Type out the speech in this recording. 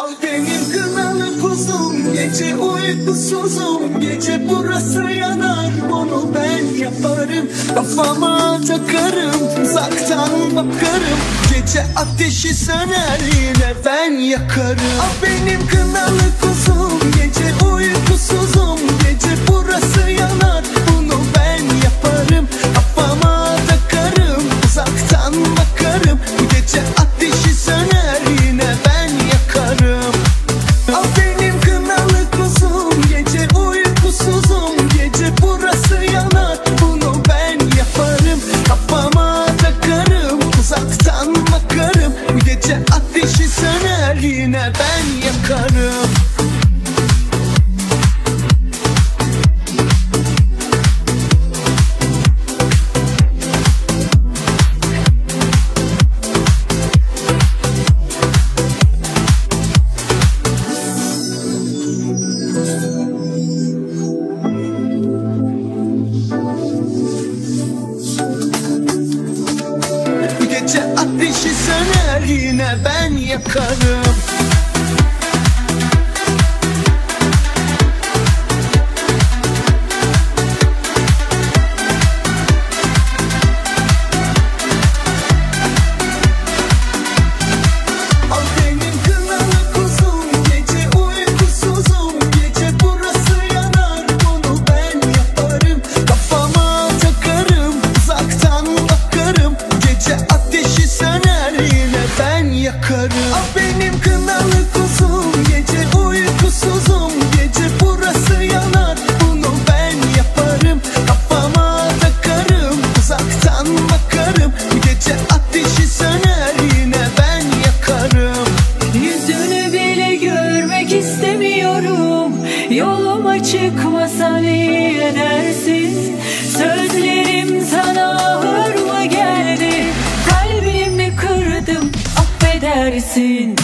Al benim kınalı kuzum, gece uykusuzum. Gece burası yanar, bunu ben yaparım. Kafama takarım, uzaktan bakarım. Gece ateşi söner, yine ben yakarım. Al benim kınalı kuzum, gece uykusuzum. Gece burası yanar, bunu ben yaparım. Kafama takarım, uzaktan bakarım. Gece ateşi söner, yine ben yakarım. Al benim kınalı kuzum, gece uykusuzum. Gece burası yanar, bunu ben yaparım. Kafama takarım, uzaktan bakarım. Gece ateşi söner, yine ben yakarım. Gece ateşi söner, yine ben yakarım. Al benim kınalı kuzum, gece uykusuzum. Gece burası yanar, bunu ben yaparım. Kafama takarım, uzaktan bakarım. Gece ateşi söner, yine ben yakarım. Al benim kınalı kuzum, gece uykusuzum. Gece burası yanar, bunu ben yaparım. Kafama takarım, uzaktan bakarım. Gece ateşi söner, yine ben yakarım. Yüzünü bile görmek istemiyorum. Yoluma çıkmasan iyi edersin. Sözlerim sana ağır mı geldi? Kalbimi kırdım, affedersin.